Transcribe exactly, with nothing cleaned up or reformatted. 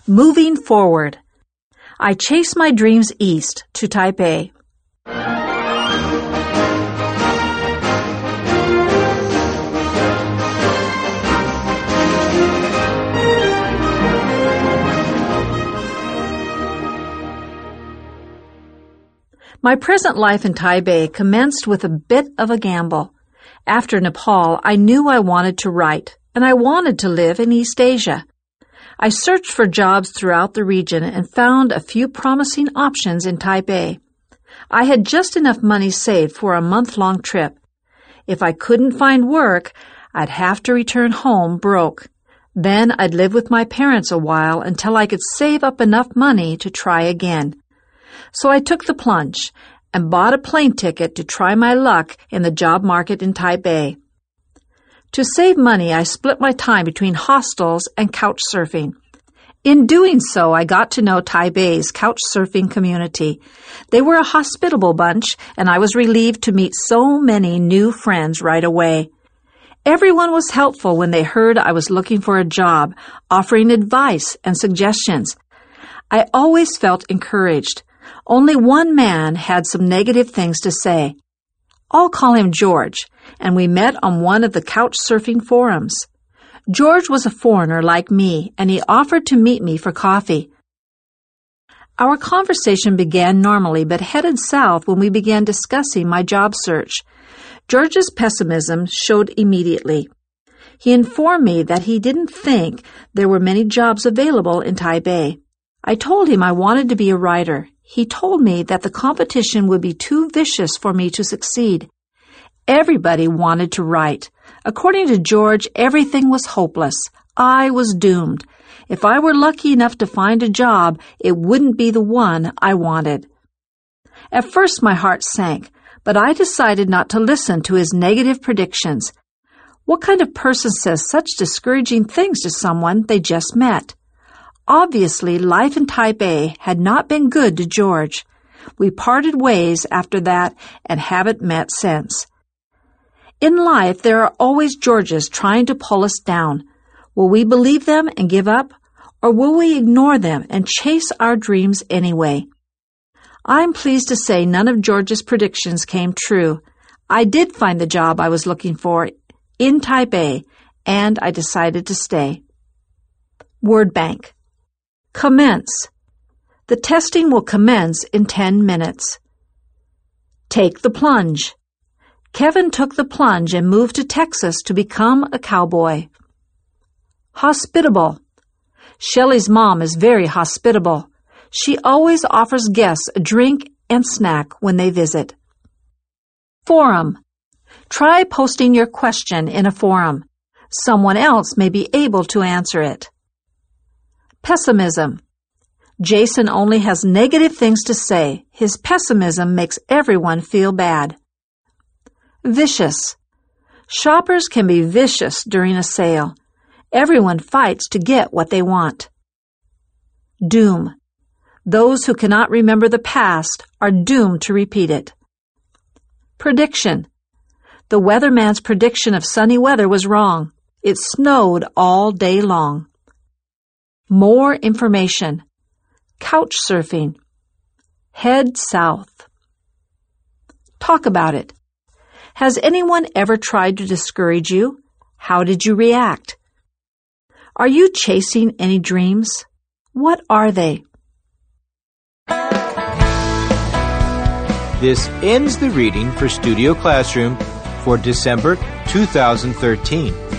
Moving forward. I chase my dreams east to Taipei. My present life in Taipei commenced with a bit of a gamble. After Nepal, I knew I wanted to write, and I wanted to live in East Asia. I searched for jobs throughout the region and found a few promising options in Taipei. I had just enough money saved for a month-long trip. If I couldn't find work, I'd have to return home broke. Then I'd live with my parents a while until I could save up enough money to try again. So I took the plunge and bought a plane ticket to try my luck in the job market in Taipei. To save money, I split my time between hostels and couch surfing. In doing so, I got to know Taipei's couch surfing community. They were a hospitable bunch, and I was relieved to meet so many new friends right away. Everyone was helpful when they heard I was looking for a job, offering advice and suggestions. I always felt encouraged. Only one man had some negative things to say. I'll call him George, and we met on one of the couch surfing forums. George was a foreigner like me, and he offered to meet me for coffee. Our conversation began normally, but headed south when we began discussing my job search. George's pessimism showed immediately. He informed me that he didn't think there were many jobs available in Taipei. I told him I wanted to be a writer. He told me that the competition would be too vicious for me to succeed. Everybody wanted to write. According to George, everything was hopeless. I was doomed. If I were lucky enough to find a job, it wouldn't be the one I wanted. At first my heart sank, but I decided not to listen to his negative predictions. What kind of person says such discouraging things to someone they just met? Obviously, life in Taipei had not been good to George. We parted ways after that and haven't met since. In life, there are always Georges trying to pull us down. Will we believe them and give up, or will we ignore them and chase our dreams anyway? I'm pleased to say none of George's predictions came true. I did find the job I was looking for in Taipei, and I decided to stay. Word bank. Commence. The testing will commence in ten minutes. Take the plunge. Kevin took the plunge and moved to Texas to become a cowboy. Hospitable. Shelley's mom is very hospitable. She always offers guests a drink and snack when they visit. Forum. Try posting your question in a forum. Someone else may be able to answer it. Pessimism. Jason only has negative things to say. His pessimism makes everyone feel bad. Vicious. Shoppers can be vicious during a sale. Everyone fights to get what they want. Doom. Those who cannot remember the past are doomed to repeat it. Prediction. The weatherman's prediction of sunny weather was wrong. It snowed all day long. More information. Couch surfing. Head south. Talk about it. Has anyone ever tried to discourage you? How did you react? Are you chasing any dreams? What are they? This ends the reading for Studio Classroom for December two thousand thirteen.